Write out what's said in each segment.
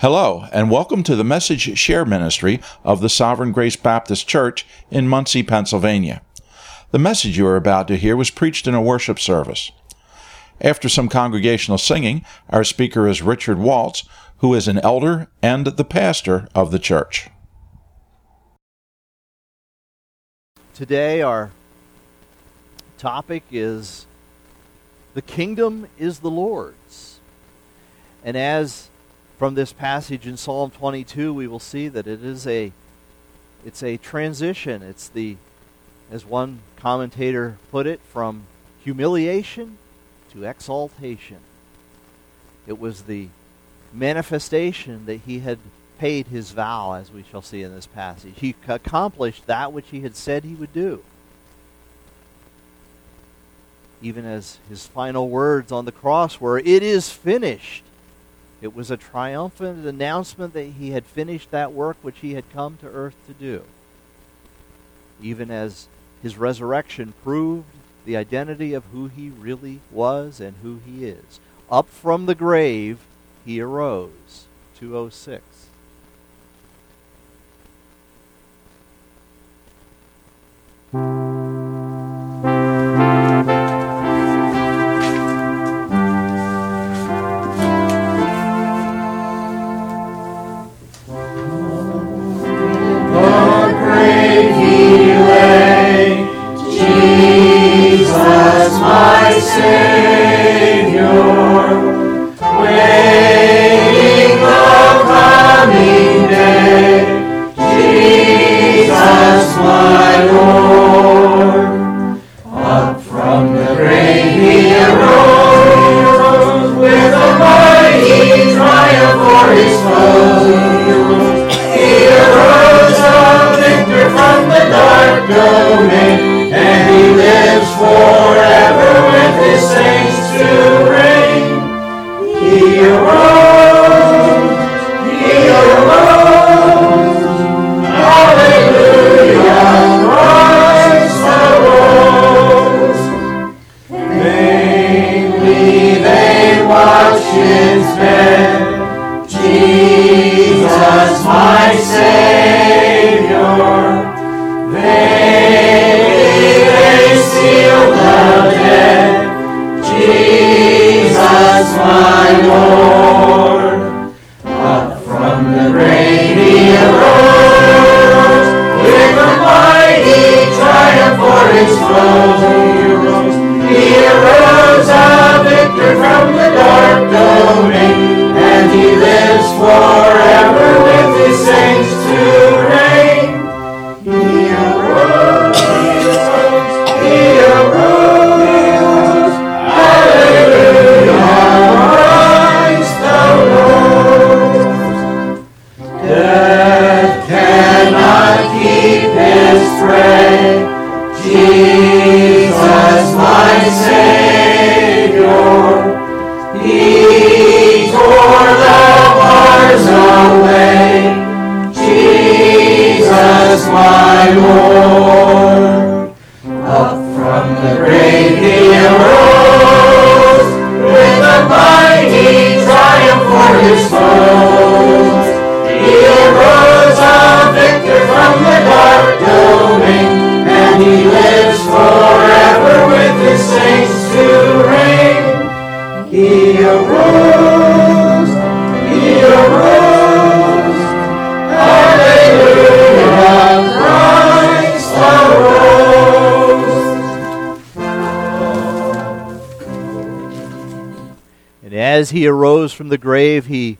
Hello, and welcome to the Message Share Ministry of the Sovereign Grace Baptist Church in Muncie, Pennsylvania. The message you are about to hear was preached in a worship service. After some congregational singing, our speaker is Richard Waltz, who is an elder and the pastor of the church. Today our topic is the kingdom is the Lord's. And as from this passage in Psalm 22, we will see that it's a transition. It's as one commentator put it, from humiliation to exaltation. It was the manifestation that he had paid his vow, as we shall see in this passage. He accomplished that which he had said he would do. Even as his final words on the cross were, "It is finished." It was a triumphant announcement that he had finished that work which he had come to earth to do. Even as his resurrection proved the identity of who he really was and who he is. Up from the grave, he arose. 2:06. As he arose from the grave, he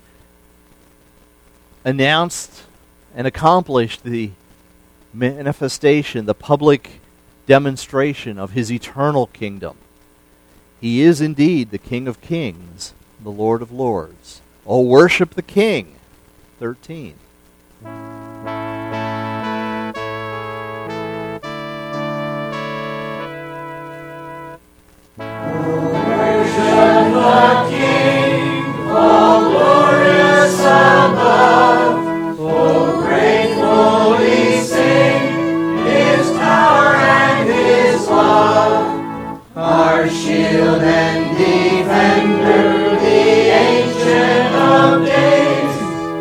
announced and accomplished the manifestation, the public demonstration of his eternal kingdom. He is indeed the King of Kings, the Lord of Lords. Oh, worship the King. 13. Shield and defender, the Ancient of Days,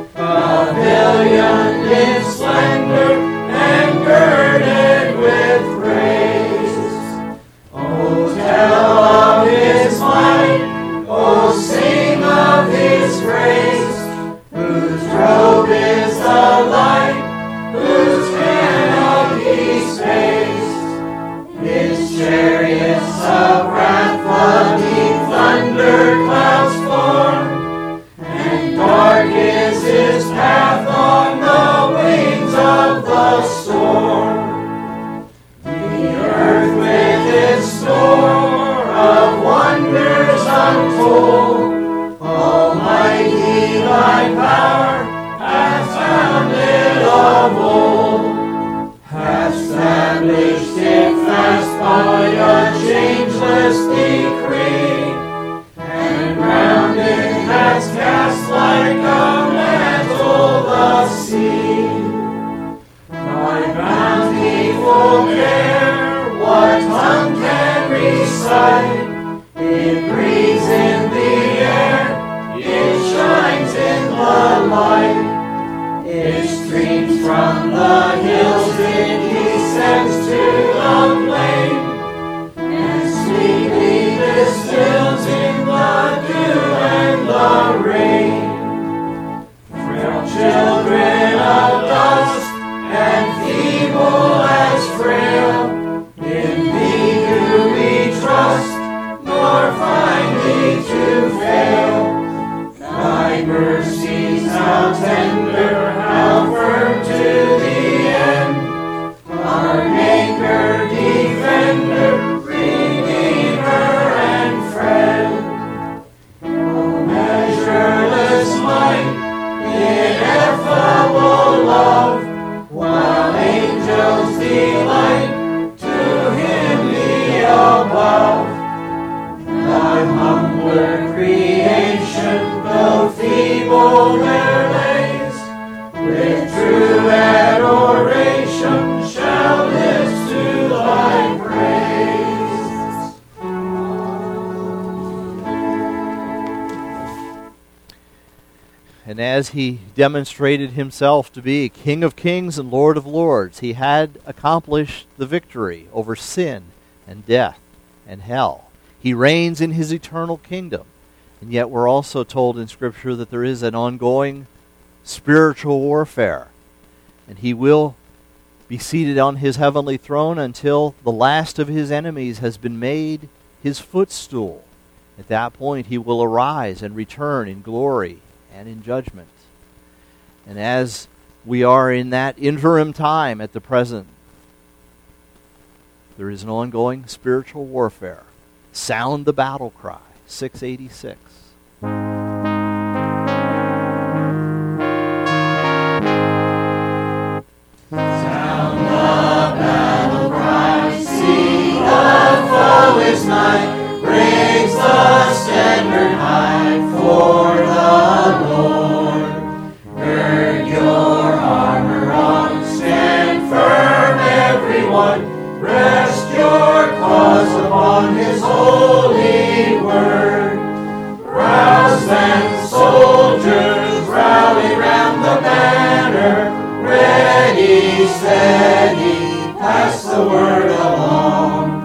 full. Almighty, thy power hath founded of old, hath established it fast by a changeless decree, and round it hath cast like a mantle the sea. Thy bountiful care, what tongue can recite? It breathes in the air, it shines in the light. It streams from the hills, it descends to the plain, and sweetly distills in the dew and the rain. Frail children of dust, and feeble as frail, in thee do we trust, nor find thee to fail. Thy mercies how tender, how firm to the end, our Maker, Defender, Redeemer, and Friend. O measureless might, ineffable love, while angels delight to hymn thee above. Thy humbler creation, though feeble their lays, with true adoration shall lift to thy praise. And as he demonstrated himself to be King of Kings and Lord of Lords, he had accomplished the victory over sin and death and hell. He reigns in his eternal kingdom. And yet we're also told in Scripture that there is an ongoing spiritual warfare. And he will be seated on his heavenly throne until the last of his enemies has been made his footstool. At that point he will arise and return in glory and in judgment. And as we are in that interim time at the present, there is an ongoing spiritual warfare. Sound the battle cry, 686. Sound the battle cry, see the foe is nigh, raise the standard high for the Lord. Gird your armor on, stand firm everyone, rest your cause upon his holy word. Rouse then, soldiers, rally round the banner, ready, steady, pass the word along.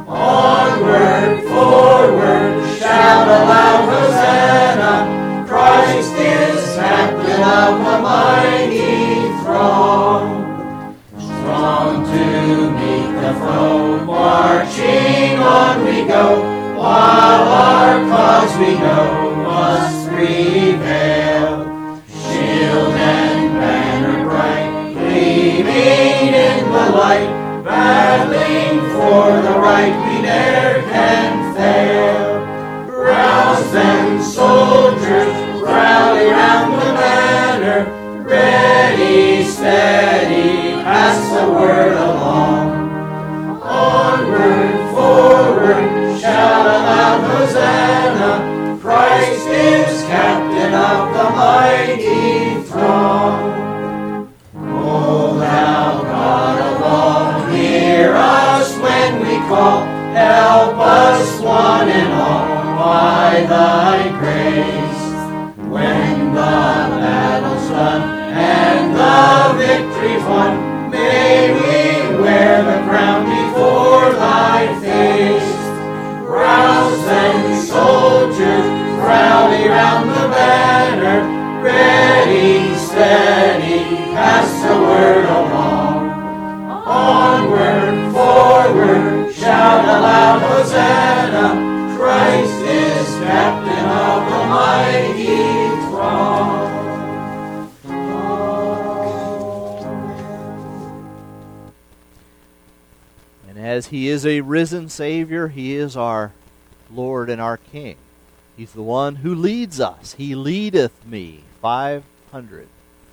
Onward, forward, shout aloud, Hosanna, Christ is captain of the mighty throng. Strong to meet the foe, marching on we go, while our cause we know must prevail. Shield and banner bright, gleaming in the light, battling for the right we ne'er can fail. Rouse then, soldiers, rally round the banner, ready, steady, pass the word along. Onward, forward, shout aloud, Hosanna, Christ is captain of the mighty throng. O thou God of all, hear us when we call, help us one and all by thy grace. When the battle's done and the victory's won, may we wear the crown before thy face. Rouse then, soldiers, rally round the banner, ready, steady, pass the word along. Onward, forward, shout aloud, Hosanna, Christ is captain of the mighty throng. And as he is a risen Savior, he is our Lord and our King. He's the one who leads us. He leadeth me. 500.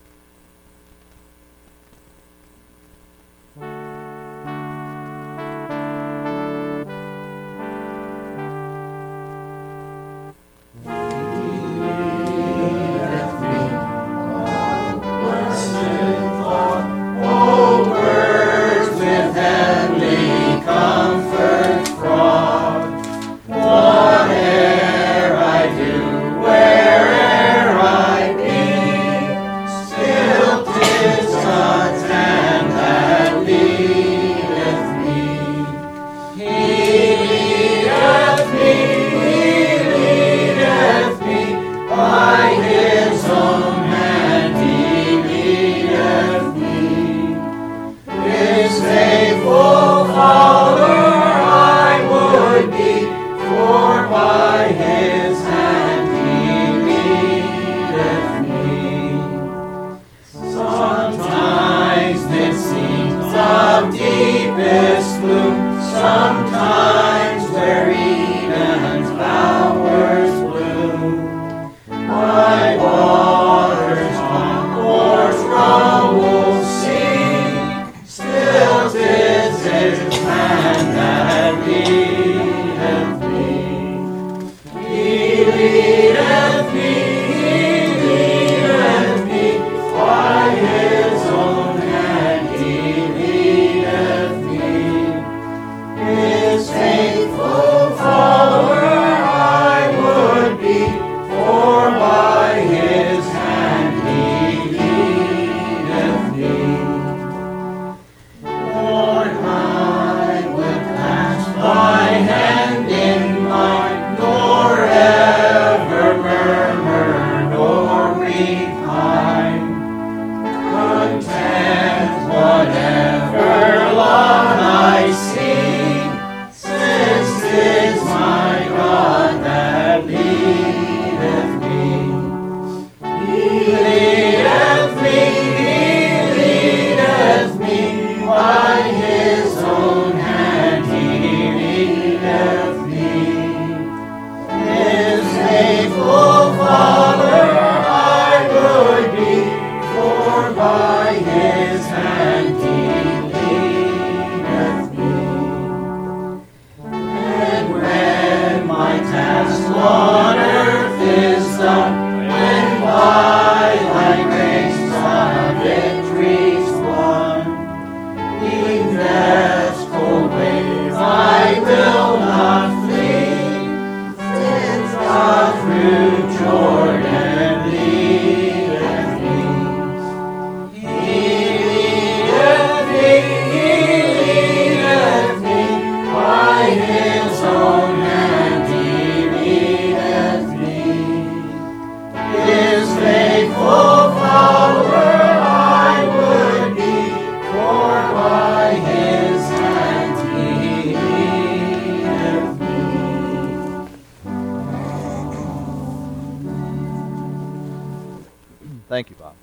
Thank you, Bob.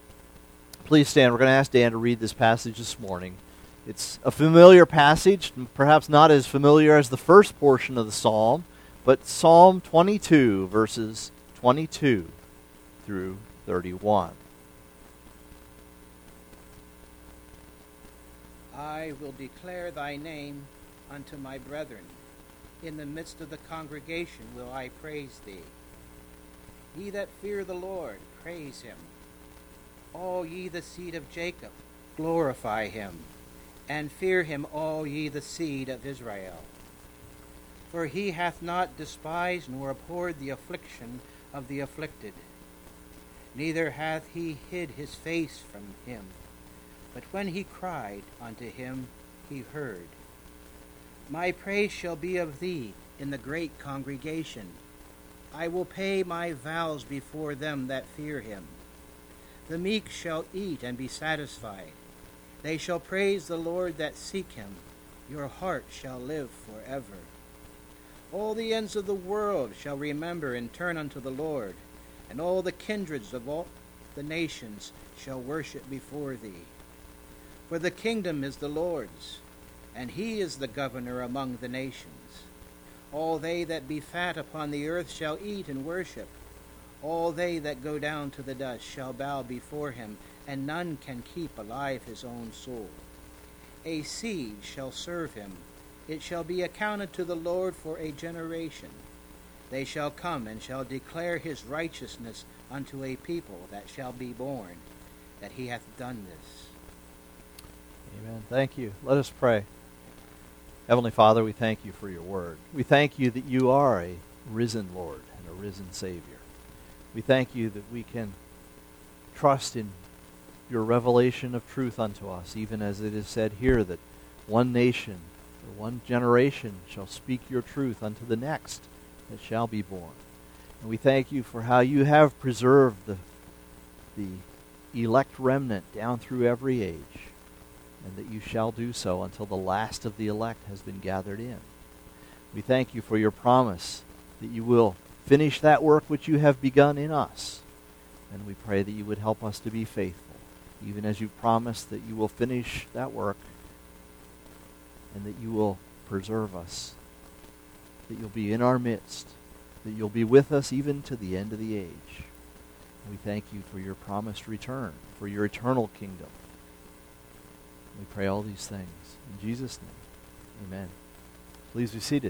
Please stand. We're going to ask Dan to read this passage this morning. It's a familiar passage, perhaps not as familiar as the first portion of the psalm, but Psalm 22, verses 22 through 31. I will declare thy name unto my brethren. In the midst of the congregation will I praise thee. Ye that fear the Lord, praise him. All ye the seed of Jacob, glorify him. And fear him, all ye the seed of Israel. For he hath not despised nor abhorred the affliction of the afflicted, neither hath he hid his face from him. But when he cried unto him, he heard. My praise shall be of thee in the great congregation. I will pay my vows before them that fear him. The meek shall eat and be satisfied. They shall praise the Lord that seek him. Your heart shall live forever. All the ends of the world shall remember and turn unto the Lord, and all the kindreds of all the nations shall worship before thee. For the kingdom is the Lord's, and he is the governor among the nations. All they that be fat upon the earth shall eat and worship. All they that go down to the dust shall bow before him, and none can keep alive his own soul. A seed shall serve him. It shall be accounted to the Lord for a generation. They shall come and shall declare his righteousness unto a people that shall be born, that he hath done this. Amen. Thank you. Let us pray. Heavenly Father, we thank you for your word. We thank you that you are a risen Lord and a risen Savior. We thank you that we can trust in your revelation of truth unto us, even as it is said here that one nation or one generation shall speak your truth unto the next that shall be born. And we thank you for how you have preserved the elect remnant down through every age, and that you shall do so until the last of the elect has been gathered in. We thank you for your promise that you will finish that work which you have begun in us. And we pray that you would help us to be faithful, even as you promised that you will finish that work and that you will preserve us, that you'll be in our midst, that you'll be with us even to the end of the age. We thank you for your promised return, for your eternal kingdom. We pray all these things in Jesus' name. Amen. Please be seated.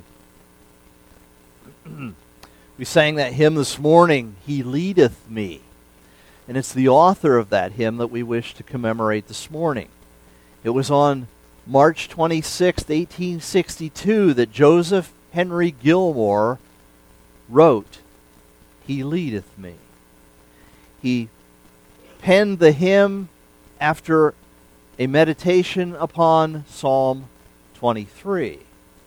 We sang that hymn this morning, He Leadeth Me. And it's the author of that hymn that we wish to commemorate this morning. It was on March 26, 1862, that Joseph Henry Gilmore wrote, He Leadeth Me. He penned the hymn after a meditation upon Psalm 23.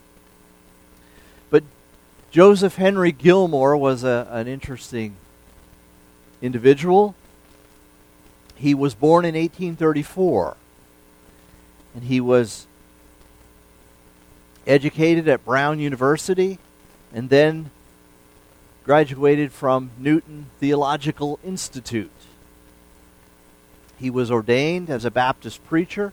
But Joseph Henry Gilmore was an interesting individual. He was born in 1834, and he was educated at Brown University and then graduated from Newton Theological Institute. He was ordained as a Baptist preacher,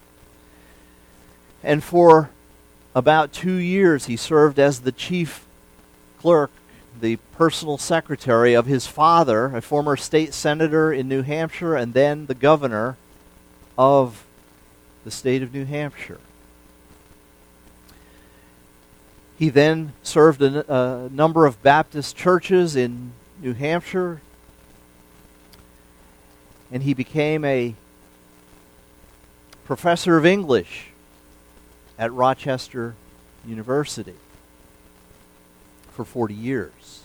and for about 2 years he served as the chief clerk, the personal secretary of his father, a former state senator in New Hampshire, and then the governor of the state of New Hampshire. He then served a number of Baptist churches in New Hampshire, and he became a professor of English at Rochester University for 40 years.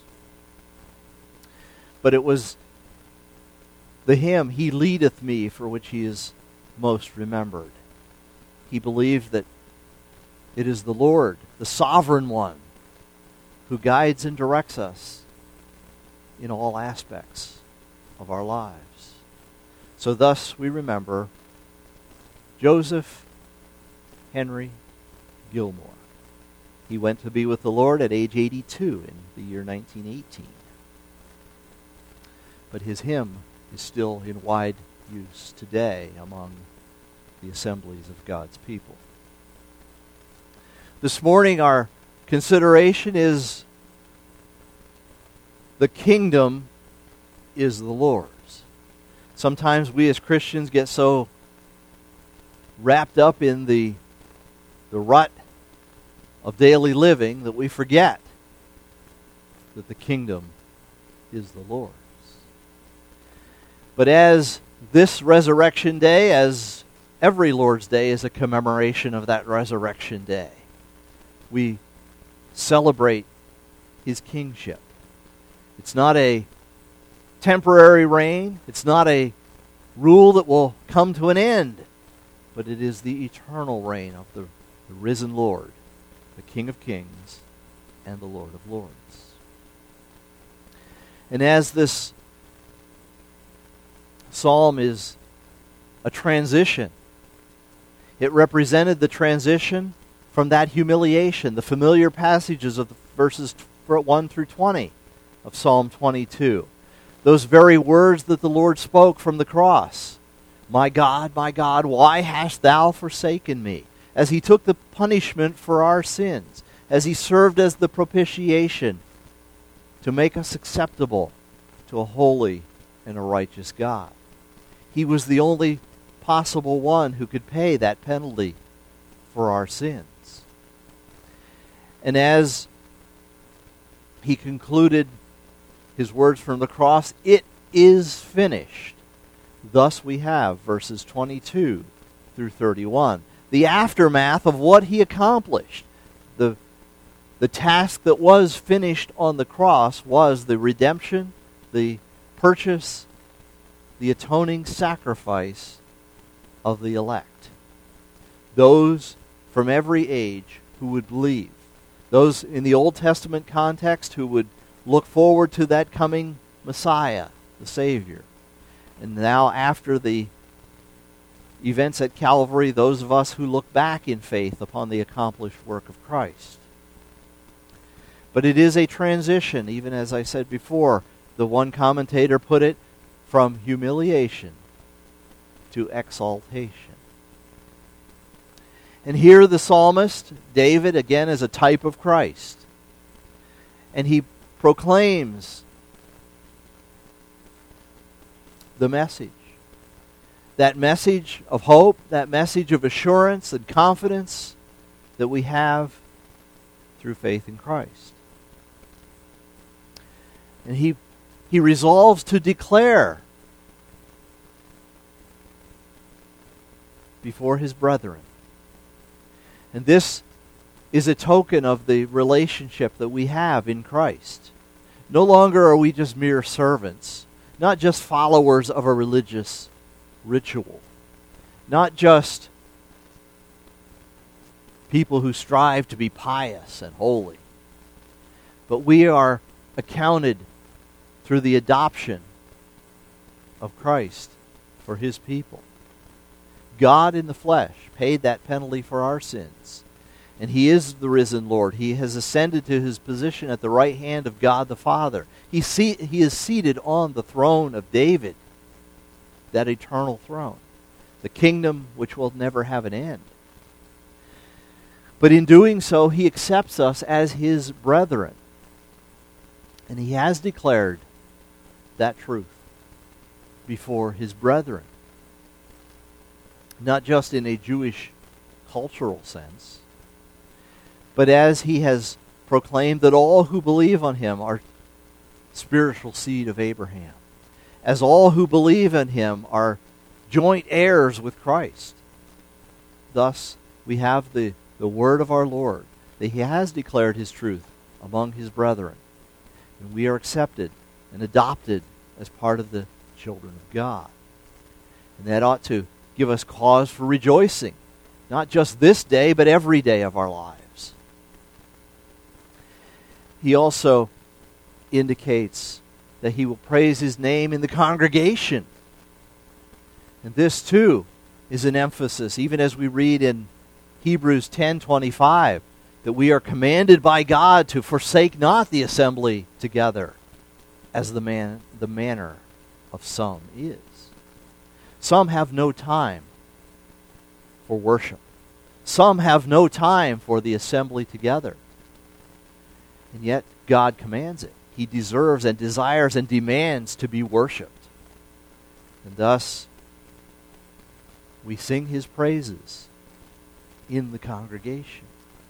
But it was the hymn, He Leadeth Me, for which he is most remembered. He believed that it is the Lord, the sovereign one, who guides and directs us in all aspects of our lives. So thus we remember Joseph Henry Gilmore. He went to be with the Lord at age 82 in the year 1918. But his hymn is still in wide use today among the assemblies of God's people. This morning our consideration is the kingdom is the Lord's. Sometimes we as Christians get so wrapped up in the rut of daily living that we forget that the kingdom is the Lord's. But as this resurrection day, as every Lord's Day is a commemoration of that resurrection day, we celebrate his kingship. It's not a temporary reign. It's not a rule that will come to an end. But it is the eternal reign of the risen Lord, the King of Kings and the Lord of Lords. And as this psalm is a transition, it represented the transition from that humiliation, the familiar passages of the verses 1 through 20 of Psalm 22. Those very words that the Lord spoke from the cross. My God, why hast thou forsaken me? As he took the punishment for our sins. as he served as the propitiation to make us acceptable to a holy and a righteous God. He was the only possible one who could pay that penalty for our sins. And as he concluded his words from the cross, "It is finished." Thus we have verses 22 through 31. The aftermath of what he accomplished. The task that was finished on the cross was the redemption, the purchase, the atoning sacrifice of the elect. Those from every age who would believe. Those in the Old Testament context who would look forward to that coming Messiah, the Savior. And now after the events at Calvary, those of us who look back in faith upon the accomplished work of Christ. But it is a transition, even as I said before. The one commentator put it, from humiliation to exaltation. And here the psalmist, David, again is a type of Christ. And he proclaims the message. That message of hope, that message of assurance and confidence that we have through faith in Christ. And he resolves to declare before his brethren. And this is a token of the relationship that we have in Christ. No longer are we just mere servants, not just followers of a religious ritual, not just people who strive to be pious and holy, but we are accounted through the adoption of Christ for his people. God in the flesh paid that penalty for our sins. And he is the risen Lord. He has ascended to his position at the right hand of God the Father. He is seated on the throne of David, that eternal throne, the kingdom which will never have an end. But in doing so, he accepts us as his brethren. And he has declared that truth before his brethren. Not just in a Jewish cultural sense, but as he has proclaimed that all who believe on him are spiritual seed of Abraham. As all who believe in him are joint heirs with Christ. Thus, we have the word of our Lord, that he has declared his truth among his brethren. And we are accepted and adopted as part of the children of God. And that ought to give us cause for rejoicing, not just this day, but every day of our lives. He also indicates that he will praise his name in the congregation. And this too is an emphasis, even as we read in Hebrews 10:25, that we are commanded by God to forsake not the assembly together, as the manner of some is. Some have no time for worship. Some have no time for the assembly together. And yet God commands it. He deserves and desires and demands to be worshipped. And thus, we sing his praises in the congregation.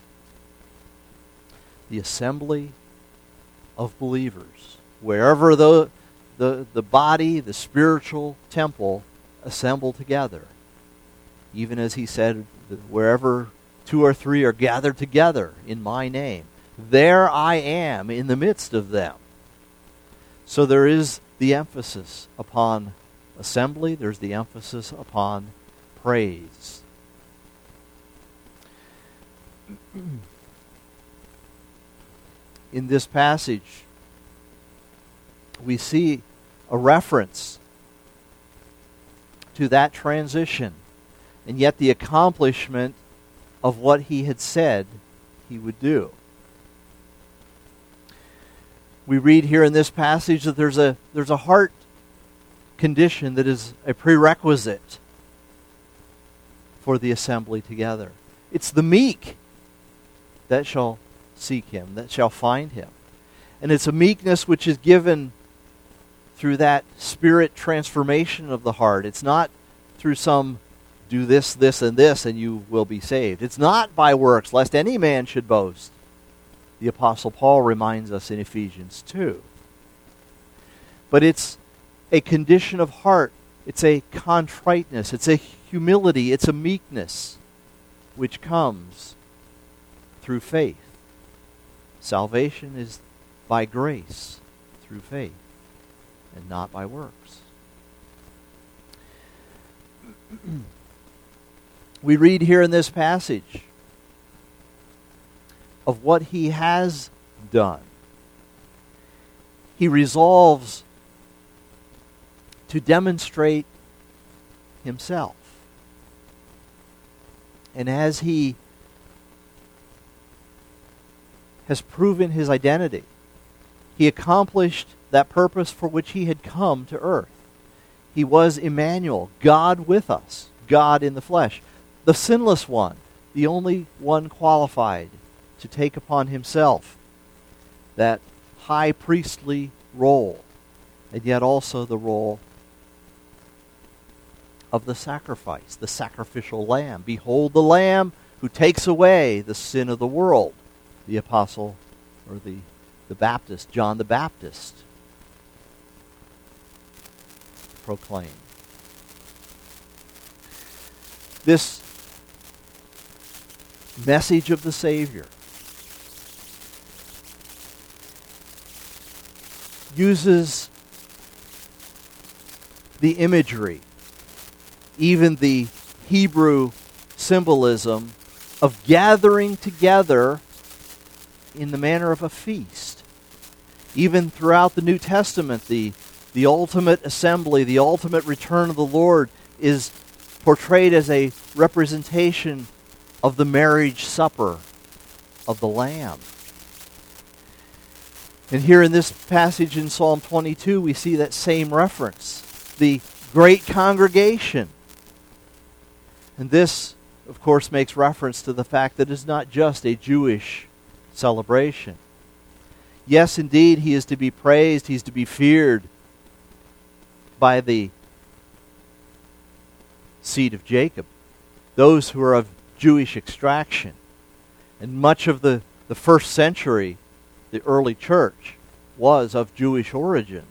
The assembly of believers. Wherever the body, the spiritual temple, assemble together. Even as he said, wherever 2 or 3 are gathered together in my name, there I am in the midst of them. So there is the emphasis upon assembly, there's the emphasis upon praise. In this passage, we see a reference to that transition, and yet the accomplishment of what he had said he would do. We read here in this passage that there's a heart condition that is a prerequisite for the assembly together. It's the meek that shall seek him, that shall find him. And it's a meekness which is given through that spirit transformation of the heart. It's not through some do this, this, and this, and you will be saved. It's not by works, lest any man should boast. The Apostle Paul reminds us in Ephesians 2. But it's a condition of heart. It's a contriteness. It's a humility. It's a meekness which comes through faith. Salvation is by grace through faith and not by works. We read here in this passage of what he has done. He resolves to demonstrate himself. And as he has proven his identity, he accomplished that purpose for which he had come to earth. He was Emmanuel, God with us, God in the flesh, the sinless one, the only one qualified to take upon himself that high priestly role, and yet also the role of the sacrifice, the sacrificial lamb. Behold the Lamb who takes away the sin of the world. The apostle, or the Baptist, John the Baptist, proclaimed. This message of the Savior uses the imagery, even the Hebrew symbolism of gathering together in the manner of a feast. Even throughout the New Testament, the ultimate assembly, the ultimate return of the Lord is portrayed as a representation of the marriage supper of the Lamb. And here in this passage in Psalm 22, we see that same reference. The great congregation. And this, of course, makes reference to the fact that it's not just a Jewish celebration. Yes, indeed, he is to be praised, he is to be feared by the seed of Jacob, those who are of Jewish extraction. And much of the first century, the early church, was of Jewish origin.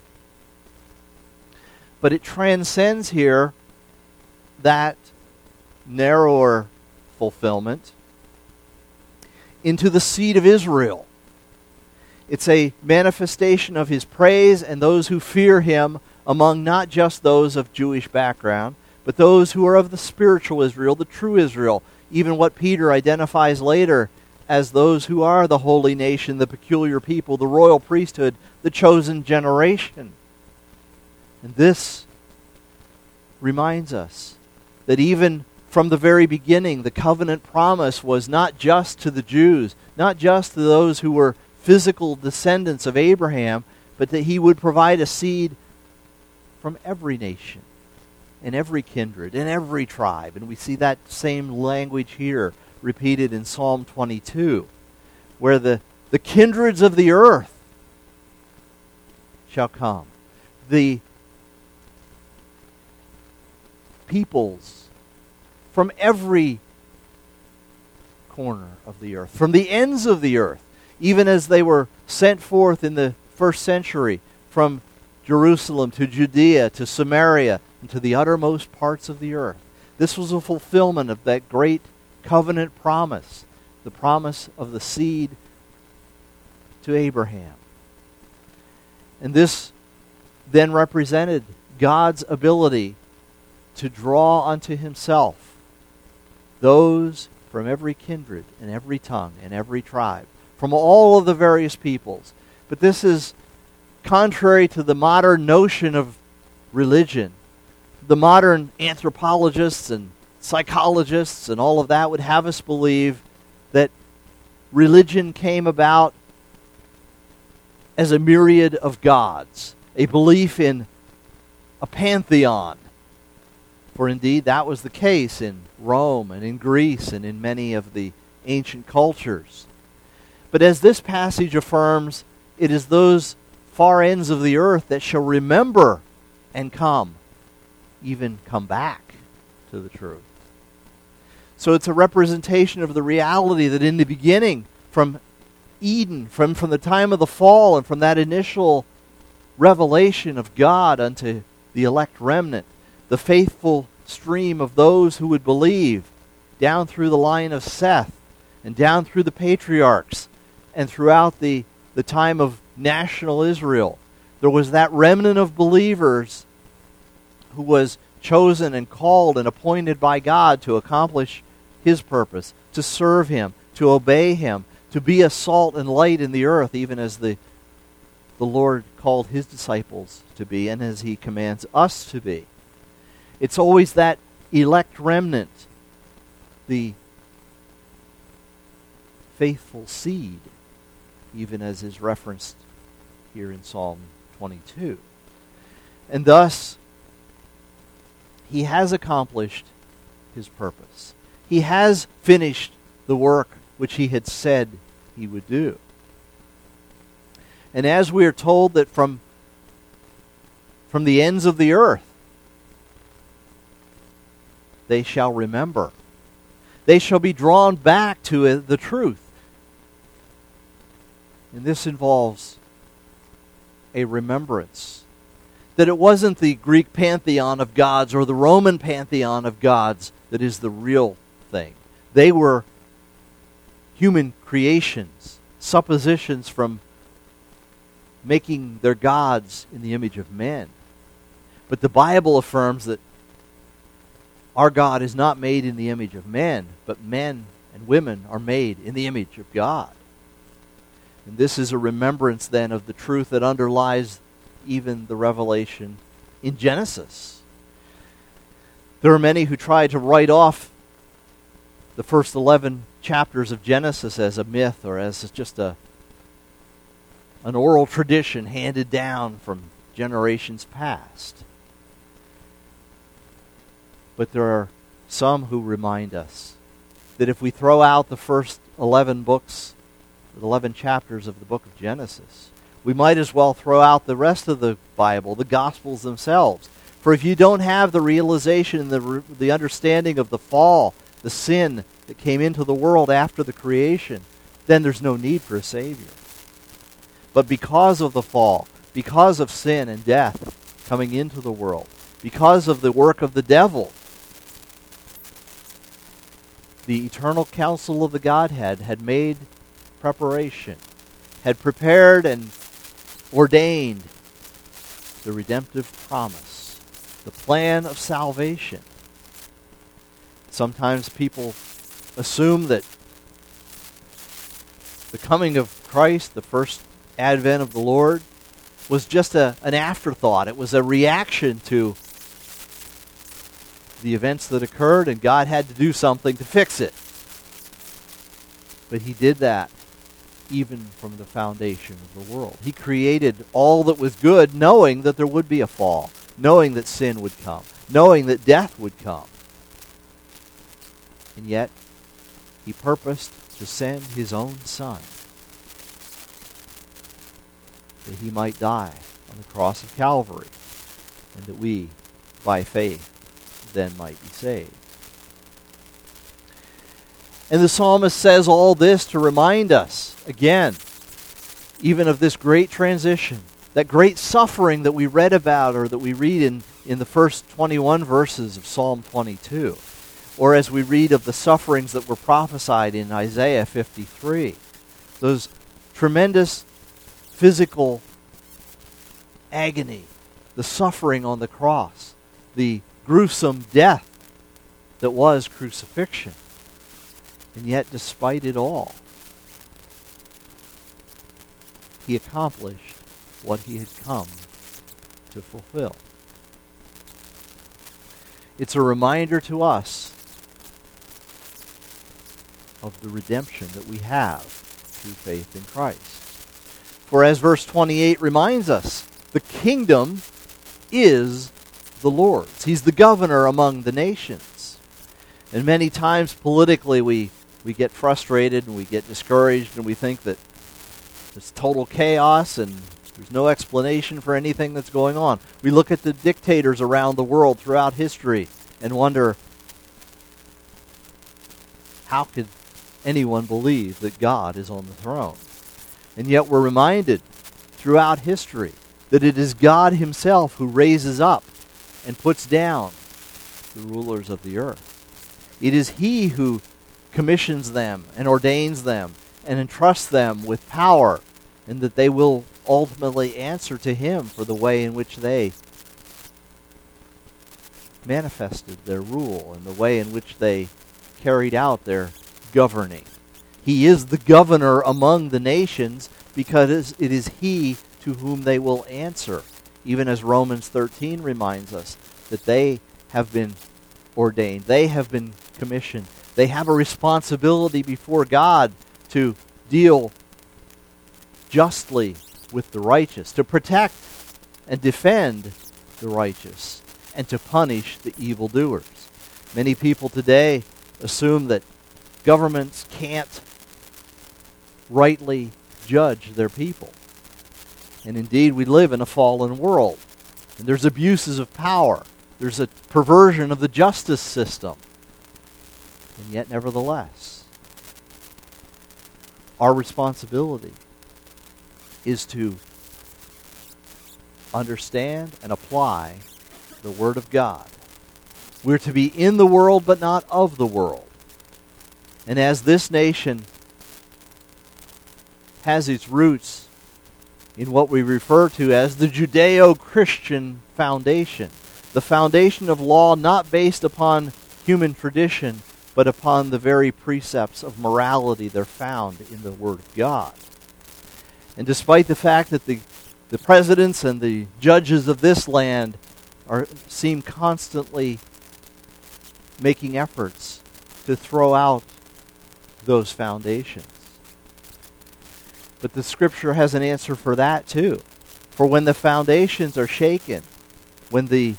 But it transcends here that narrower fulfillment into the seed of Israel. It's a manifestation of his praise and those who fear him among not just those of Jewish background, but those who are of the spiritual Israel, the true Israel, even what Peter identifies later as those who are the holy nation, the peculiar people, the royal priesthood, the chosen generation. And this reminds us that even from the very beginning, the covenant promise was not just to the Jews, not just to those who were physical descendants of Abraham, but that he would provide a seed from every nation and every kindred and every tribe. And we see that same language here repeated in Psalm 22, where the kindreds of the earth shall come. The peoples from every corner of the earth, from the ends of the earth, even as they were sent forth in the first century from Jerusalem to Judea to Samaria and to the uttermost parts of the earth. This was a fulfillment of that great covenant promise, the promise of the seed to Abraham. And this then represented God's ability to draw unto himself those from every kindred and every tongue and every tribe, from all of the various peoples. But this is contrary to the modern notion of religion. The modern anthropologists and psychologists and all of that would have us believe that religion came about as a myriad of gods, a belief in a pantheon. For indeed, that was the case in Rome and in Greece and in many of the ancient cultures. But as this passage affirms, it is those far ends of the earth that shall remember and come, even come back to the truth. So it's a representation of the reality that in the beginning, from Eden, from the time of the fall, and from that initial revelation of God unto the elect remnant, the faithful stream of those who would believe, down through the line of Seth, and down through the patriarchs, and throughout the time of national Israel, there was that remnant of believers who was chosen and called and appointed by God to accomplish His purpose, to serve Him, to obey Him, to be a salt and light in the earth, even as the Lord called His disciples to be, and as He commands us to be. It's always that elect remnant, the faithful seed, even as is referenced here in Psalm 22. And thus, He has accomplished His purpose. He has finished the work which He had said He would do. And as we are told that from the ends of the earth, they shall remember. They shall be drawn back to the truth. And this involves a remembrance. That it wasn't the Greek pantheon of gods or the Roman pantheon of gods that is the real thing. They were human creations, suppositions from making their gods in the image of men. But the Bible affirms that our God is not made in the image of men, but men and women are made in the image of God. And this is a remembrance then of the truth that underlies even the revelation in Genesis. There are many who try to write off the first 11 chapters of Genesis as a myth or as just an oral tradition handed down from generations past. But there are some who remind us that if we throw out the first 11 books, the 11 chapters of the book of Genesis, we might as well throw out the rest of the Bible, the Gospels themselves. For if you don't have the realization and the understanding of the fall, the sin that came into the world after the creation, then there's no need for a Savior. But because of the fall, because of sin and death coming into the world, because of the work of the devil, the eternal counsel of the Godhead had made preparation, had prepared and ordained the redemptive promise, the plan of salvation. Sometimes people assume that the coming of Christ, the first advent of the Lord, was just an afterthought. It was a reaction to the events that occurred, and God had to do something to fix it. But He did that even from the foundation of the world. He created all that was good, knowing that there would be a fall, knowing that sin would come, knowing that death would come. And yet, He purposed to send His own Son, that He might die on the cross of Calvary, and that we, by faith, then might be saved. And the psalmist says all this to remind us, again, even of this great transition, that great suffering that we read about or that we read in the first 21 verses of Psalm 22, or as we read of the sufferings that were prophesied in Isaiah 53, those tremendous physical agony, the suffering on the cross, the gruesome death that was crucifixion. And yet, despite it all, He accomplished what He had come to fulfill. It's a reminder to us of the redemption that we have through faith in Christ. For as verse 28 reminds us, the kingdom is the Lord's. He's the governor among the nations. And many times politically we get frustrated and we get discouraged and we think that It's total chaos, and there's no explanation for anything that's going on. We look at the dictators around the world throughout history and wonder, how could anyone believe that God is on the throne? And yet we're reminded throughout history that it is God himself who raises up and puts down the rulers of the earth. It is he who commissions them and ordains them and entrusts them with power, and that they will ultimately answer to him for the way in which they manifested their rule and the way in which they carried out their governing. He is the governor among the nations because it is he to whom they will answer, even as Romans 13 reminds us that they have been ordained, they have been commissioned, they have a responsibility before God to deal justly with the righteous, to protect and defend the righteous, and to punish the evildoers. Many people today assume that governments can't rightly judge their people. And indeed, we live in a fallen world. And there's abuses of power. There's a perversion of the justice system. And yet, nevertheless, our responsibility is to understand and apply the Word of God. We're to be in the world, but not of the world. And as this nation has its roots in what we refer to as the Judeo-Christian foundation, the foundation of law not based upon human tradition, but upon the very precepts of morality that are found in the Word of God. And despite the fact that the presidents and the judges of this land seem constantly making efforts to throw out those foundations, but the Scripture has an answer for that too. For when the foundations are shaken, when the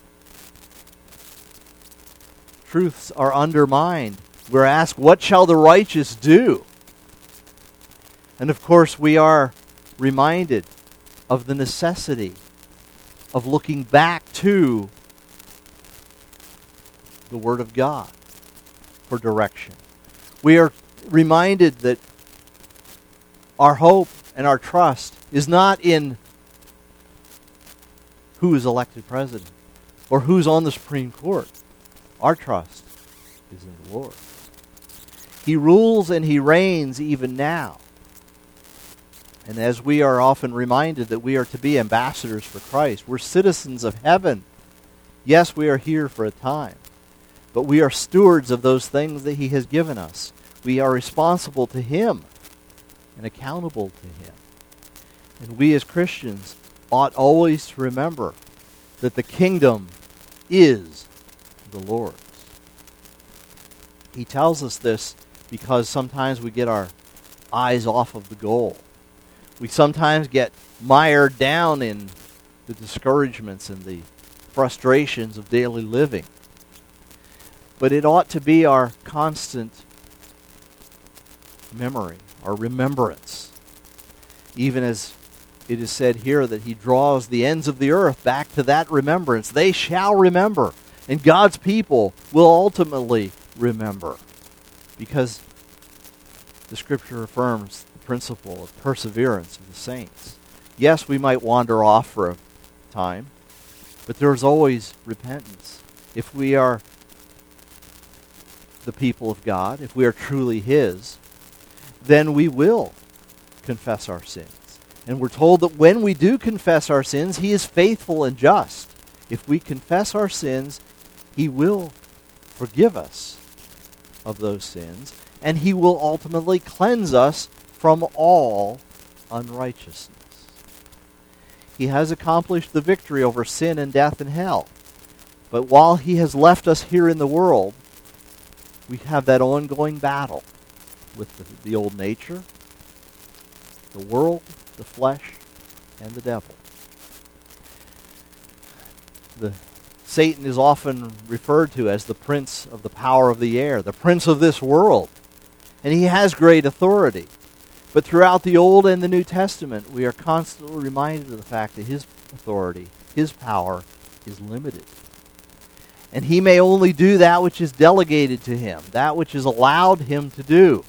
truths are undermined, we're asked, what shall the righteous do? And of course, we are reminded of the necessity of looking back to the Word of God for direction. We are reminded that our hope and our trust is not in who is elected president or who's on the Supreme Court. Our trust is in the Lord. He rules and He reigns even now. And as we are often reminded that we are to be ambassadors for Christ, we're citizens of heaven. Yes, we are here for a time, but we are stewards of those things that He has given us. We are responsible to Him and accountable to Him. And we as Christians ought always to remember that the kingdom is the Lord's. He tells us this because sometimes we get our eyes off of the goal. We sometimes get mired down in the discouragements and the frustrations of daily living. But it ought to be our constant memory, our remembrance. Even as it is said here that He draws the ends of the earth back to that remembrance. They shall remember. And God's people will ultimately remember. Because the Scripture affirms the principle of perseverance of the saints. Yes, we might wander off for a time, but there's always repentance. If we are the people of God, if we are truly His, then we will confess our sins. And we're told that when we do confess our sins, He is faithful and just. If we confess our sins, He will forgive us of those sins, and He will ultimately cleanse us from all unrighteousness. He has accomplished the victory over sin and death and hell. But while He has left us here in the world, we have that ongoing battle with the old nature, the world, the flesh, and the devil. Satan is often referred to as the prince of the power of the air, the prince of this world. And he has great authority. But throughout the Old and the New Testament, we are constantly reminded of the fact that his authority, his power, is limited. And he may only do that which is delegated to him, that which is allowed him to do.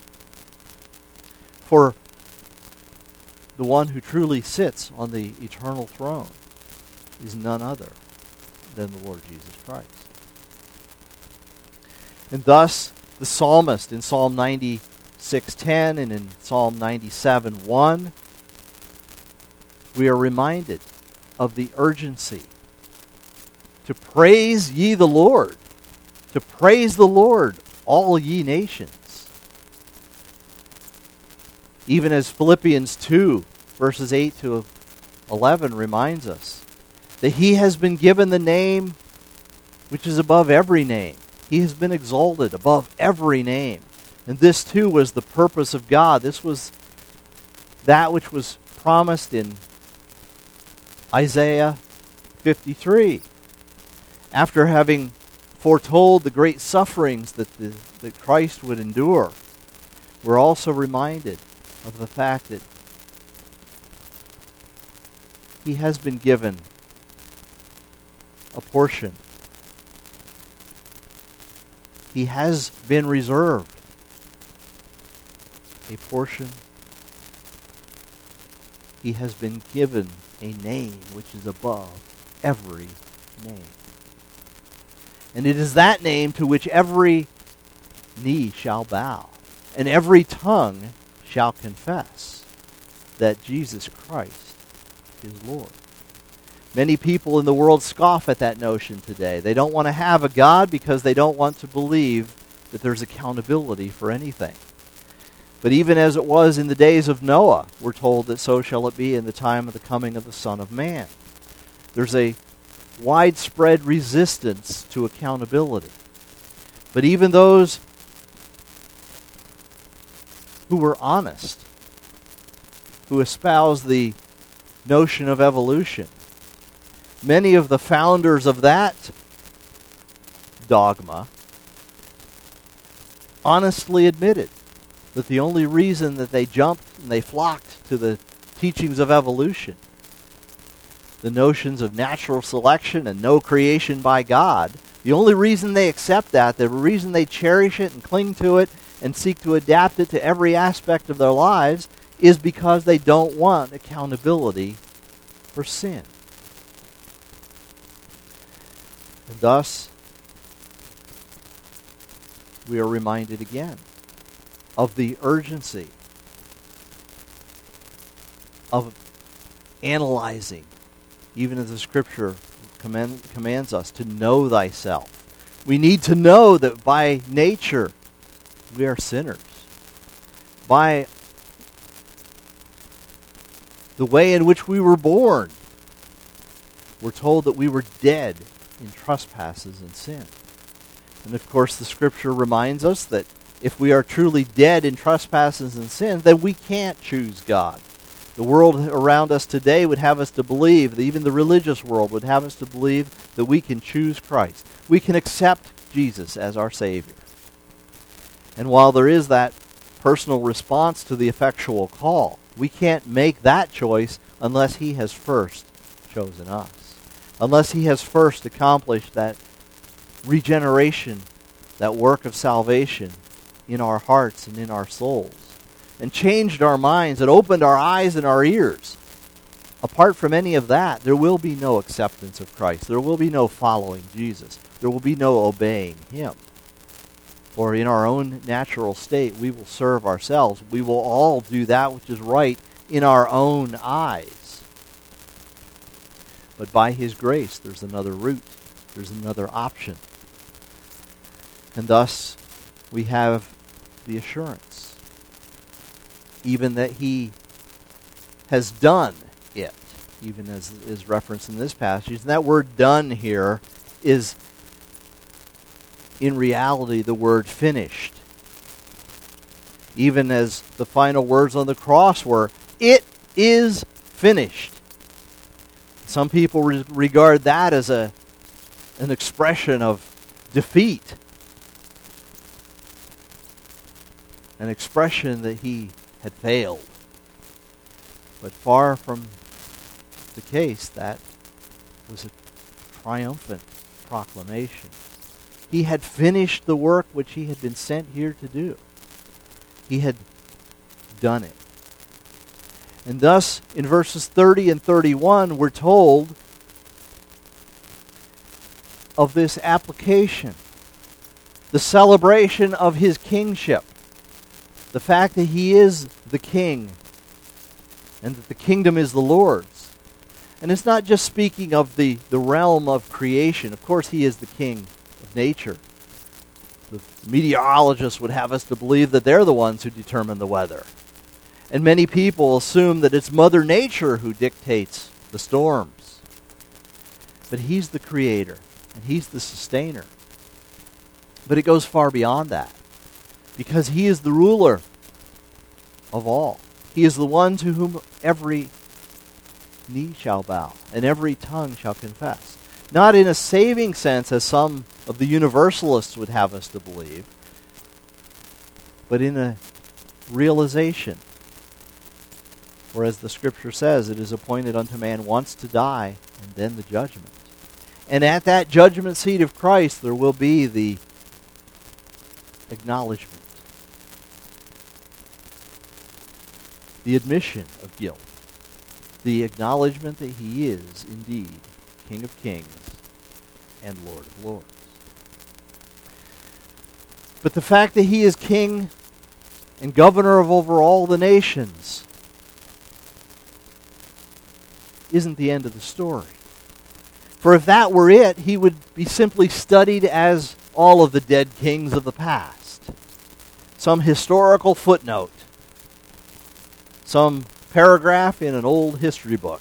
For the one who truly sits on the eternal throne is none other than the Lord Jesus Christ. And thus, the psalmist in Psalm 96:10 and in Psalm 97:1, we are reminded of the urgency to praise ye the Lord, to praise the Lord, all ye nations. Even as Philippians 2, verses 8 to 11 reminds us that he has been given the name which is above every name. He has been exalted above every name. And this too was the purpose of God. This was that which was promised in Isaiah 53. After having foretold the great sufferings that Christ would endure, we're also reminded of the fact that he has been given a portion. He has been reserved a portion. He has been given a name which is above every name. And it is that name to which every knee shall bow, and every tongue shall confess that Jesus Christ is Lord. Many people in the world scoff at that notion today. They don't want to have a God because they don't want to believe that there's accountability for anything. But even as it was in the days of Noah, we're told that so shall it be in the time of the coming of the Son of Man. There's a widespread resistance to accountability. But even those who were honest, who espoused the notion of evolution, many of the founders of that dogma honestly admitted that the only reason that they jumped and they flocked to the teachings of evolution, the notions of natural selection and no creation by God, the only reason they accept that, the reason they cherish it and cling to it and seek to adapt it to every aspect of their lives, is because they don't want accountability for sin. And thus, we are reminded again of the urgency of analyzing, even as the Scripture commands us to know thyself. We need to know that by nature we are sinners. By the way in which we were born, we're told that we were dead in trespasses and sin. And of course, the Scripture reminds us that if we are truly dead in trespasses and sin, then we can't choose God. The world around us today would have us to believe, even the religious world would have us to believe, that we can choose Christ. We can accept Jesus as our Savior. And while there is that personal response to the effectual call, we can't make that choice unless He has first chosen us. Unless He has first accomplished that regeneration, that work of salvation in our hearts and in our souls, and changed our minds and opened our eyes and our ears. Apart from any of that, there will be no acceptance of Christ. There will be no following Jesus. There will be no obeying Him. For in our own natural state, we will serve ourselves. We will all do that which is right in our own eyes. But by His grace, there's another route. There's another option. And thus, we have the assurance, even that He has done it, even as is referenced in this passage. And that word done here is, in reality, the word finished. Even as the final words on the cross were, "It is finished." Some people regard that as an expression of defeat. An expression that He had failed. But far from the case, that was a triumphant proclamation. He had finished the work which he had been sent here to do. He had done it. And thus, in verses 30 and 31, we're told of this application, the celebration of his kingship, the fact that he is the king and that the kingdom is the Lord's. And it's not just speaking of the realm of creation. Of course, he is the king of nature. The meteorologists would have us to believe that they're the ones who determine the weather. And many people assume that it's Mother Nature who dictates the storms. But he's the creator, and he's the sustainer. But it goes far beyond that, because he is the ruler of all. He is the one to whom every knee shall bow, and every tongue shall confess. Not in a saving sense, as some of the universalists would have us to believe, but in a realization. For as the Scripture says, it is appointed unto man once to die, and then the judgment. And at that judgment seat of Christ, there will be the acknowledgement, the admission of guilt, the acknowledgement that he is indeed King of Kings and Lord of Lords. But the fact that he is king and governor of over all the nations isn't the end of the story. For if that were it, he would be simply studied as all of the dead kings of the past. Some historical footnote. Some paragraph in an old history book.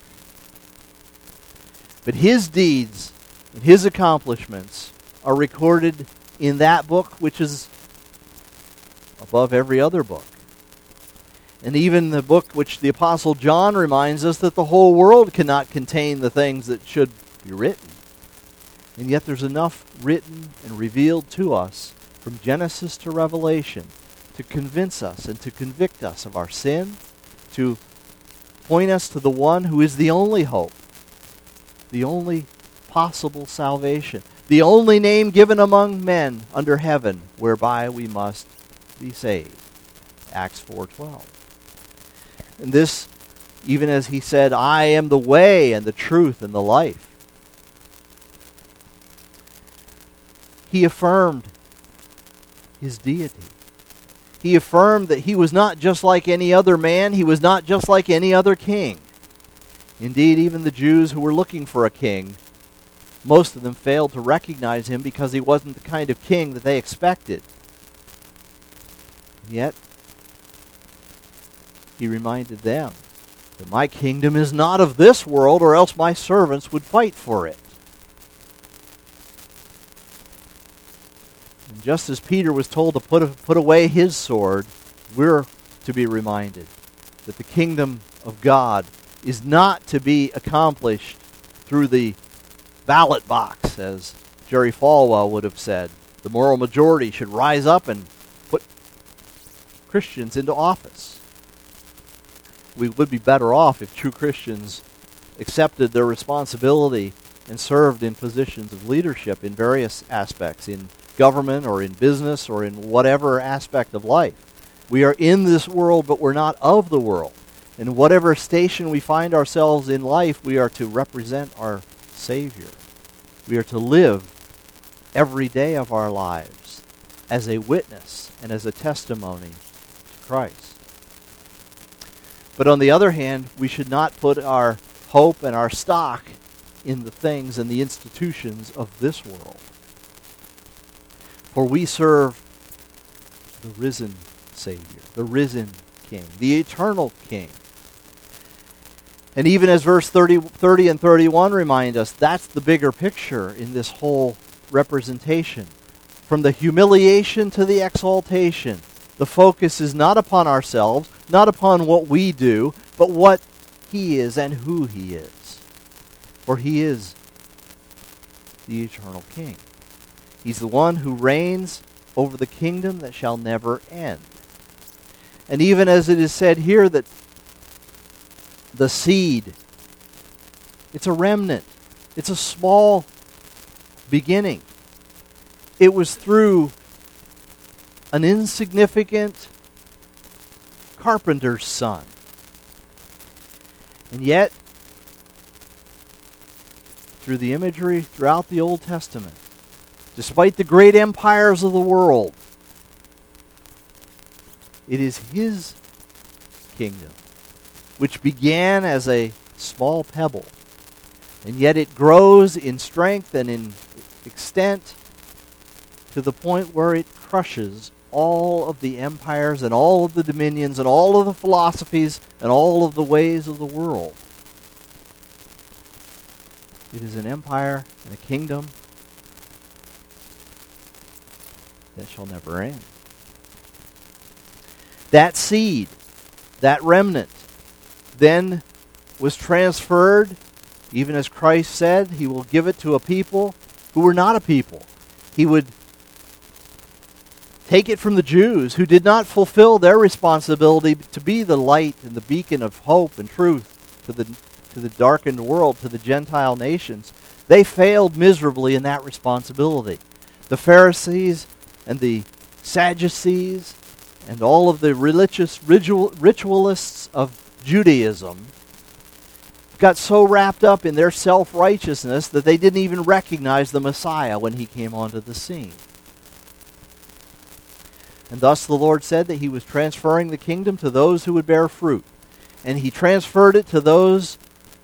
But his deeds and his accomplishments are recorded in that book which is above every other book. And even the book which the Apostle John reminds us that the whole world cannot contain the things that should be written. And yet there's enough written and revealed to us from Genesis to Revelation to convince us and to convict us of our sin, to point us to the one who is the only hope, the only possible salvation, the only name given among men under heaven whereby we must be saved. Acts 4:12. And this, even as he said, I am the way and the truth and the life. He affirmed his deity. He affirmed that he was not just like any other man. He was not just like any other king. Indeed, even the Jews who were looking for a king, most of them failed to recognize him because he wasn't the kind of king that they expected. And yet, he reminded them that my kingdom is not of this world, or else my servants would fight for it. And just as Peter was told to put away his sword, we're to be reminded that the kingdom of God is not to be accomplished through the ballot box, as Jerry Falwell would have said. The moral majority should rise up and put Christians into office. We would be better off if true Christians accepted their responsibility and served in positions of leadership in various aspects, in government or in business or in whatever aspect of life. We are in this world, but we're not of the world. In whatever station we find ourselves in life, we are to represent our Savior. We are to live every day of our lives as a witness and as a testimony to Christ. But on the other hand, we should not put our hope and our stock in the things and the institutions of this world. For we serve the risen Savior, the risen King, the eternal King. And even as verse 30 and 31 remind us, that's the bigger picture in this whole representation. From the humiliation to the exaltation, the focus is not upon ourselves, not upon what we do, but what he is and who he is. For he is the eternal King. He's the one who reigns over the kingdom that shall never end. And even as it is said here that the seed, it's a remnant. It's a small beginning. It was through an insignificant carpenter's son. And yet, through the imagery throughout the Old Testament, despite the great empires of the world, it is his kingdom, which began as a small pebble, and yet it grows in strength and in extent to the point where it crushes all of the empires and all of the dominions and all of the philosophies and all of the ways of the world. It is an empire and a kingdom that shall never end. That seed, that remnant, then was transferred, even as Christ said, he will give it to a people who were not a people. He would take it from the Jews who did not fulfill their responsibility to be the light and the beacon of hope and truth to the darkened world, to the Gentile nations. They failed miserably in that responsibility. The Pharisees and the Sadducees and all of the religious ritualists of Judaism got so wrapped up in their self-righteousness that they didn't even recognize the Messiah when he came onto the scene. And thus the Lord said that he was transferring the kingdom to those who would bear fruit. And he transferred it to those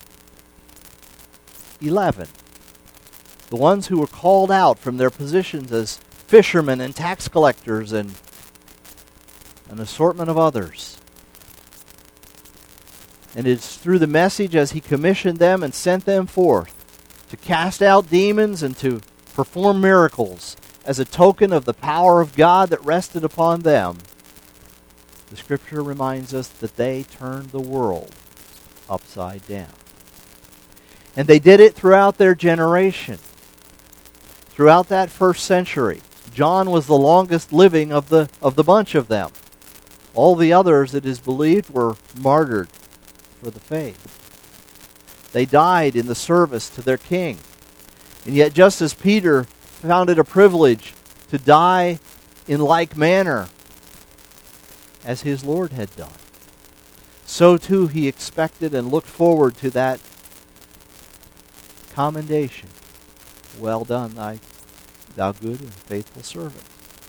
11. The ones who were called out from their positions as fishermen and tax collectors and an assortment of others. And it's through the message as he commissioned them and sent them forth to cast out demons and to perform miracles as a token of the power of God that rested upon them. The Scripture reminds us that they turned the world upside down. And they did it throughout their generation. Throughout that first century. John was the longest living of the bunch of them. All the others, it is believed, were martyred for the faith. They died in the service to their king. And yet just as Peter found it a privilege to die in like manner as his Lord had done, so too he expected and looked forward to that commendation. Well done, thou good and faithful servant.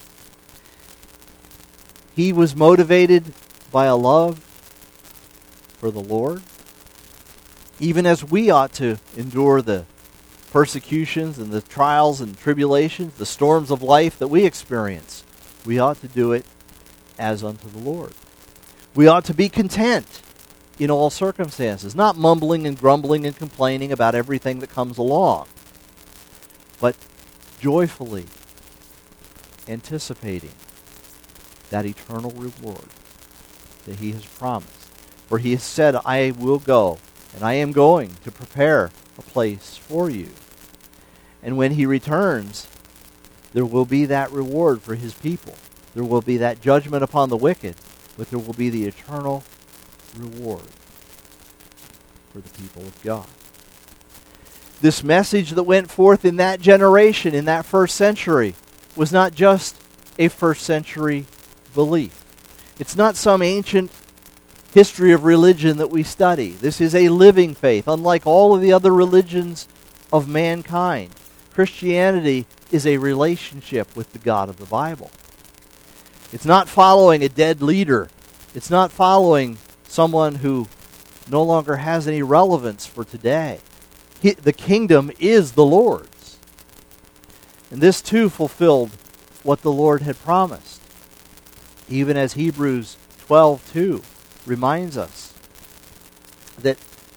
He was motivated by a love for the Lord, even as we ought to endure the persecutions and the trials and tribulations, the storms of life that we experience. We ought to do it as unto the Lord. We ought to be content in all circumstances, not mumbling and grumbling and complaining about everything that comes along, but joyfully anticipating that eternal reward that he has promised. For he has said, I will go, and I am going to prepare a place for you. And when he returns, there will be that reward for his people. There will be that judgment upon the wicked, but there will be the eternal reward for the people of God. This message that went forth in that generation, in that first century, was not just a first century belief. It's not some ancient history of religion that we study. This is a living faith, unlike all of the other religions of mankind. Christianity is a relationship with the God of the Bible. It's not following a dead leader. It's not following someone who no longer has any relevance for today. The kingdom is the Lord's. And this too fulfilled what the Lord had promised. Even as Hebrews 12:2 reminds us that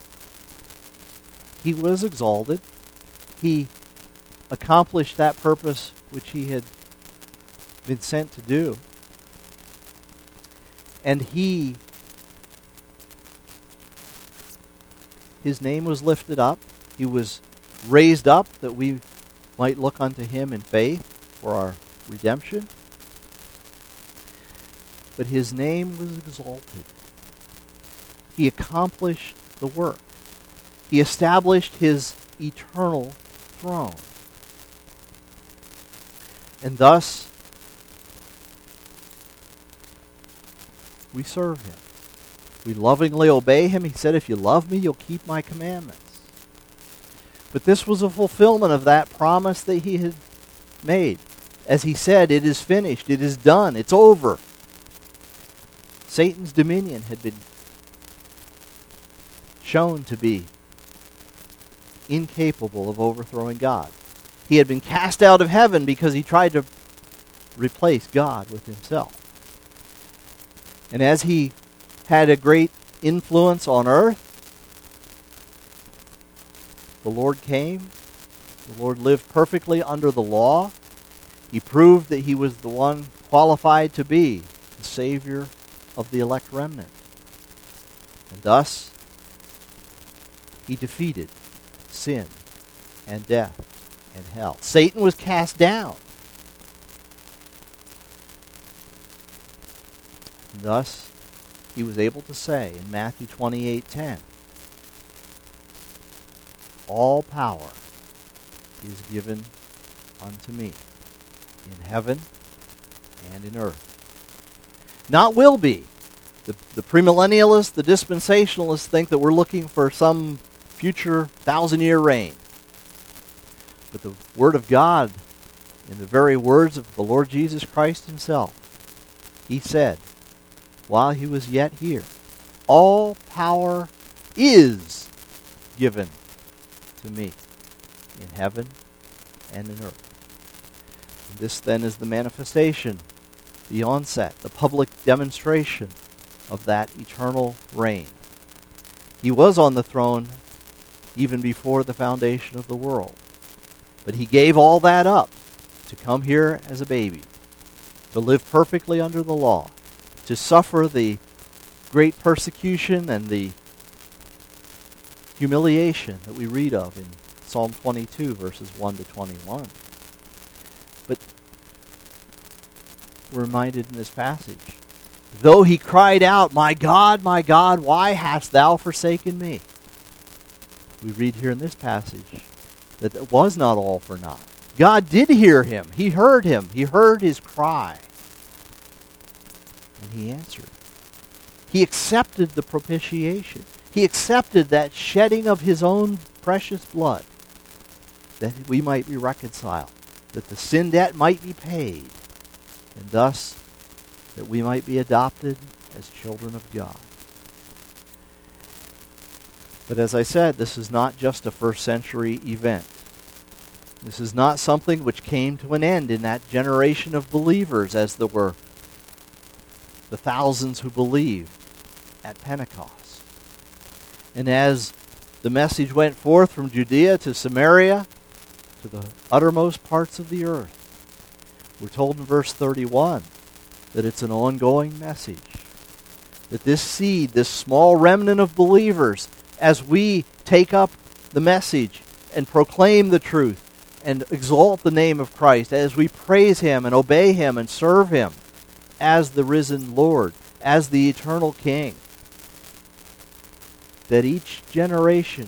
he was exalted. He accomplished that purpose which he had been sent to do. And his name was lifted up. He was raised up that we might look unto him in faith for our redemption. but his name was exalted. He accomplished the work. He established his eternal throne. And thus, we serve him. We lovingly obey him. He said, if you love me, you'll keep my commandments. But this was a fulfillment of that promise that he had made. As he said, it is finished, it is done, it's over. Satan's dominion had been shown to be incapable of overthrowing God. He had been cast out of heaven because he tried to replace God with himself. And as he had a great influence on earth, the Lord came. The Lord lived perfectly under the law. He proved that he was the one qualified to be the Savior of the elect remnant. And thus, he defeated sin and death and hell. Satan was cast down. And thus, he was able to say in Matthew 28:10, all power is given unto me in heaven and in earth. Not will be. The premillennialists, the dispensationalists think that we're looking for some future 1,000-year reign. But the Word of God, in the very words of the Lord Jesus Christ himself, he said, while he was yet here, all power is given to me in heaven and in earth. And this then is the manifestation, the onset, the public demonstration of that eternal reign. He was on the throne even before the foundation of the world. But he gave all that up to come here as a baby, to live perfectly under the law, to suffer the great persecution and the humiliation that we read of in Psalm 22, verses 1 to 21. But we're reminded in this passage, though he cried out, my God, why hast thou forsaken me? We read here in this passage that it was not all for naught. God did hear him. He heard him. He heard his cry. And he answered. He accepted the propitiation. He accepted that shedding of his own precious blood, that we might be reconciled, that the sin debt might be paid, and thus that we might be adopted as children of God. But as I said, this is not just a first century event. This is not something which came to an end in that generation of believers, as there were the thousands who believed at Pentecost. And as the message went forth from Judea to Samaria to the uttermost parts of the earth, we're told in verse 31 that it's an ongoing message. That this seed, this small remnant of believers, as we take up the message and proclaim the truth and exalt the name of Christ, as we praise him and obey him and serve him as the risen Lord, as the eternal King, that each generation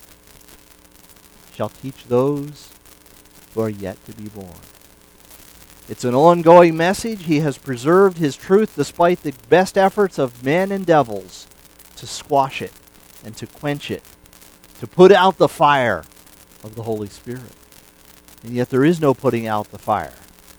shall teach those who are yet to be born. It's an ongoing message. He has preserved his truth despite the best efforts of men and devils to squash it and to quench it, to put out the fire of the Holy Spirit. And yet there is no putting out the fire.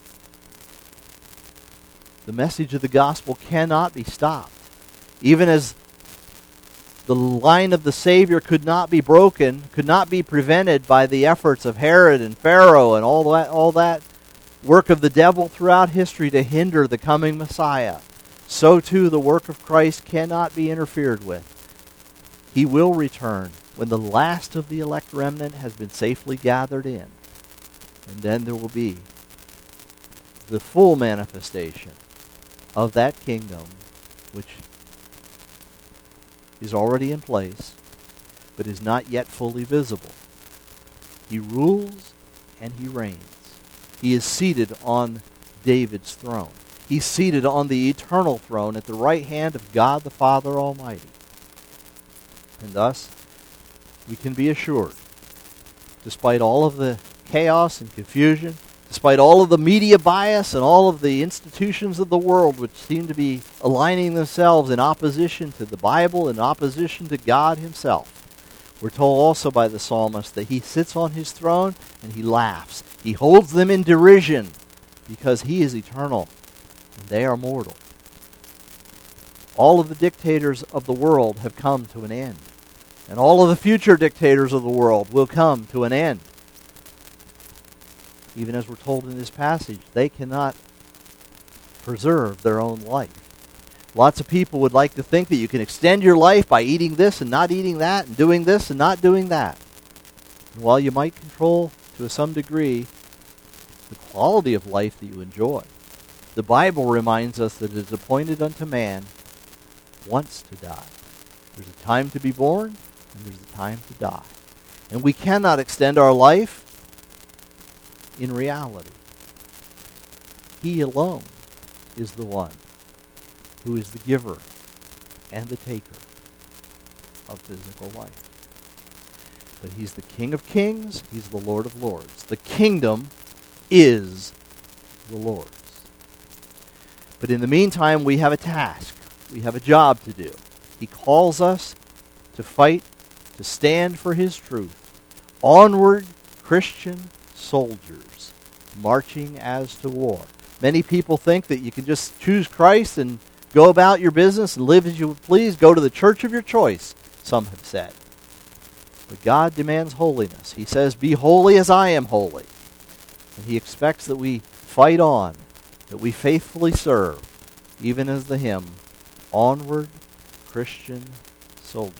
The message of the gospel cannot be stopped. Even as the line of the Savior could not be broken, could not be prevented by the efforts of Herod and Pharaoh and all that work of the devil throughout history to hinder the coming Messiah, so too the work of Christ cannot be interfered with. He will return when the last of the elect remnant has been safely gathered in. And then there will be the full manifestation of that kingdom which is already in place but is not yet fully visible. He rules and he reigns. He is seated on David's throne. He's seated on the eternal throne at the right hand of God the Father Almighty. And thus, we can be assured, despite all of the chaos and confusion, despite all of the media bias and all of the institutions of the world which seem to be aligning themselves in opposition to the Bible, in opposition to God himself, we're told also by the psalmist that he sits on his throne and he laughs. He holds them in derision because he is eternal and they are mortal. All of the dictators of the world have come to an end. And all of the future dictators of the world will come to an end. Even as we're told in this passage, they cannot preserve their own life. Lots of people would like to think that you can extend your life by eating this and not eating that, and doing this and not doing that. And while you might control, to some degree, the quality of life that you enjoy, the Bible reminds us that it is appointed unto man once to die. There's a time to be born, and there's a time to die. And we cannot extend our life in reality. He alone is the one who is the giver and the taker of physical life. But he's the King of kings, he's the Lord of lords. The kingdom is the Lord's. But in the meantime, we have a task. We have a job to do. He calls us to fight, to stand for his truth. Onward, Christian soldiers, marching as to war. Many people think that you can just choose Christ and go about your business and live as you please. Go to the church of your choice, some have said. But God demands holiness. He says, be holy as I am holy. And he expects that we fight on, that we faithfully serve, even as the hymn, Onward, Christian Soldiers.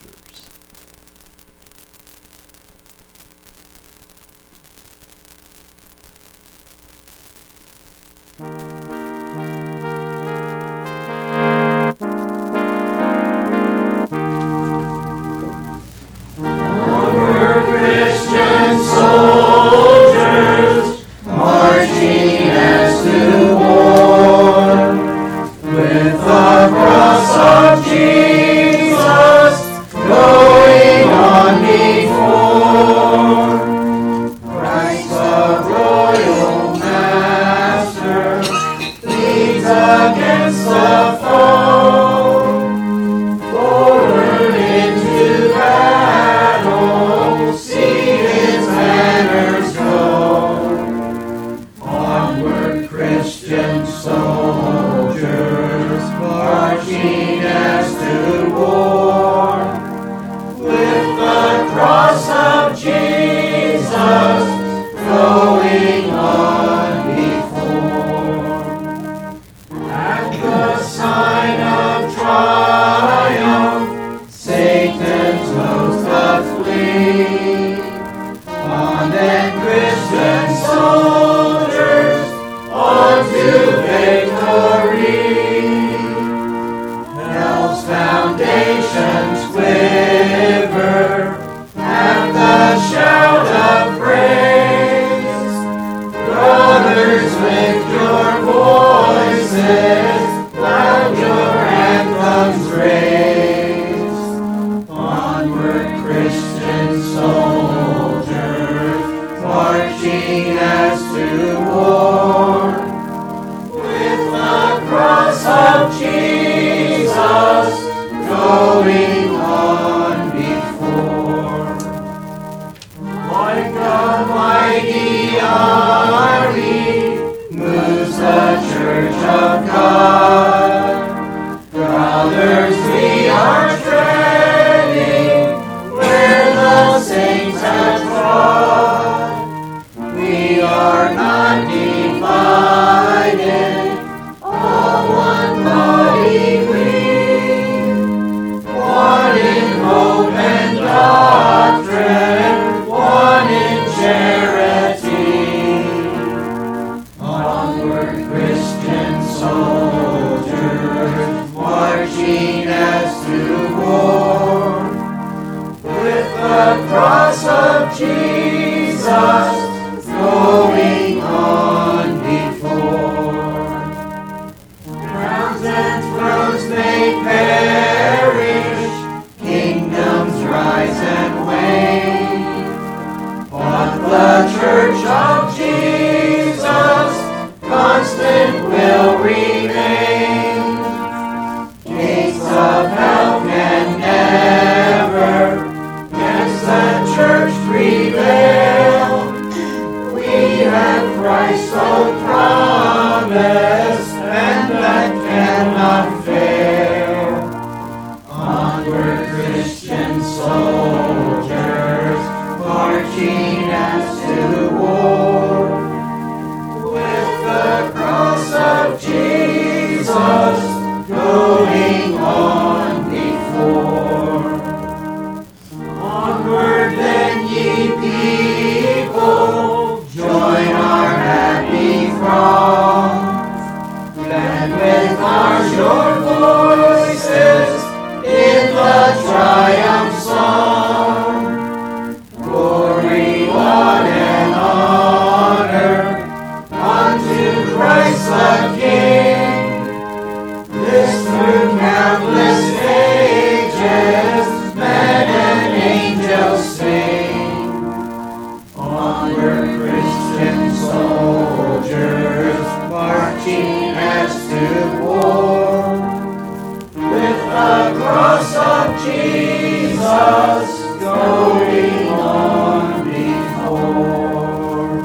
marching as to war, with the cross of Jesus going on before.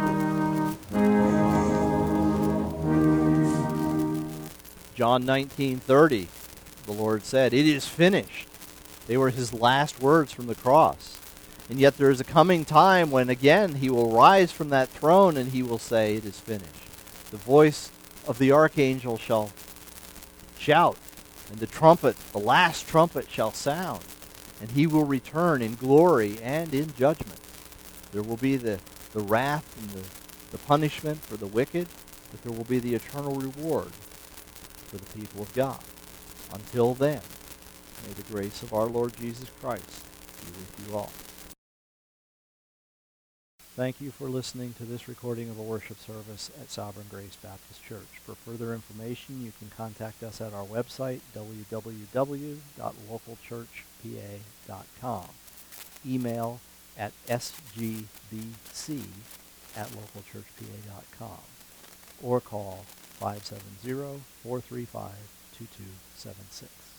John 19:30, the Lord said, "It is finished." They were his last words from the cross. And yet there is a coming time when again he will rise from that throne and he will say, "It is finished." The voice of the archangel shall shout, and the trumpet, the last trumpet, shall sound, and he will return in glory and in judgment. There will be the wrath and the punishment for the wicked, but there will be the eternal reward for the people of God. Until then, may the grace of our Lord Jesus Christ be with you all. Thank you for listening to this recording of a worship service at Sovereign Grace Baptist Church. For further information, you can contact us at our website, www.localchurchpa.com. Email at sgbc@localchurchpa.com. Or call 570-435-2276.